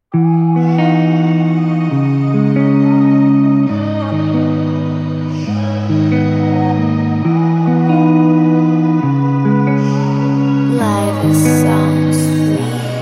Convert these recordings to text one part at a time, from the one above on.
Life sounds sweet.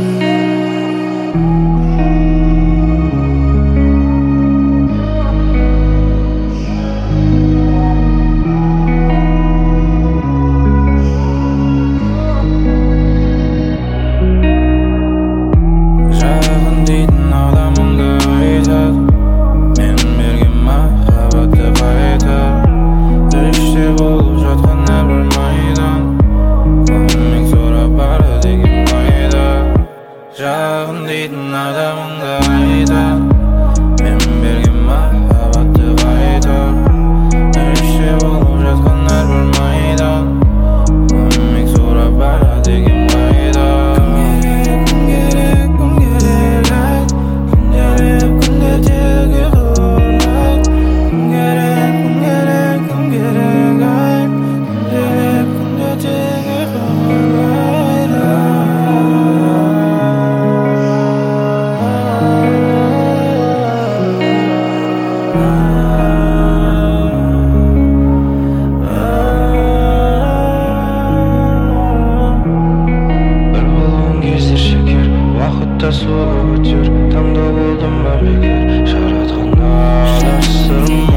Жағын дейтін адамымды айтады, мен берген махаббатты қайтар. Іште болып жатқан әрбір майдан көмек сұрап барды деген пайда. Жағын дейтін адамыңды айтады, мен берген махаббатты қайтар. Іште болып жатқан әрбір майдан көмек сұрап барды деген пайда. Кім керек, кім керек айт, күнделеп күнде тегі қорлайды. Кім керек, кім керек, кім керек айт, күнделеп күнде тегі қорлайды. Бір болған кезде шекер, уақытта суы өтер. Таңда болдым ба бекер, жаратқан адам сырым